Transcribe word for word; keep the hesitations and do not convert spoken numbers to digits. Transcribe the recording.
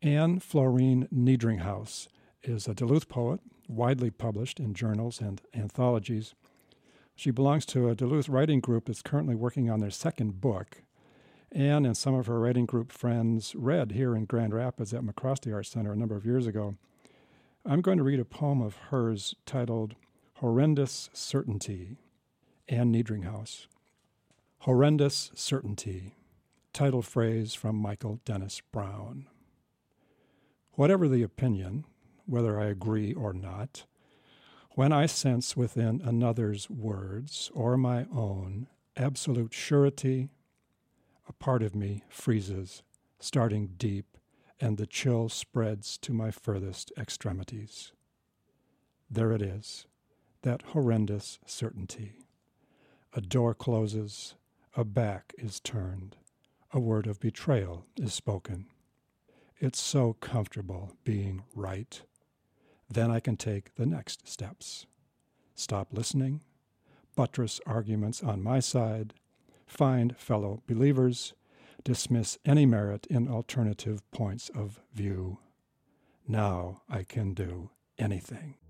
Anne Florine Niedringhaus is a Duluth poet, widely published in journals and anthologies. She belongs to a Duluth writing group that's currently working on their second book. Anne and some of her writing group friends read here in Grand Rapids at McCroskey Arts Center a number of years ago. I'm going to read a poem of hers titled Horrendous Certainty. Anne Niedringhaus. Horrendous Certainty. Title phrase from Michael Dennis Brown. Whatever the opinion, whether I agree or not, when I sense within another's words or my own absolute surety, a part of me freezes, starting deep, and the chill spreads to my furthest extremities. There it is, that horrendous certainty. A door closes, a back is turned, a word of betrayal is spoken. It's so comfortable being right. Then I can take the next steps. Stop listening, buttress arguments on my side, find fellow believers, dismiss any merit in alternative points of view. Now I can do anything.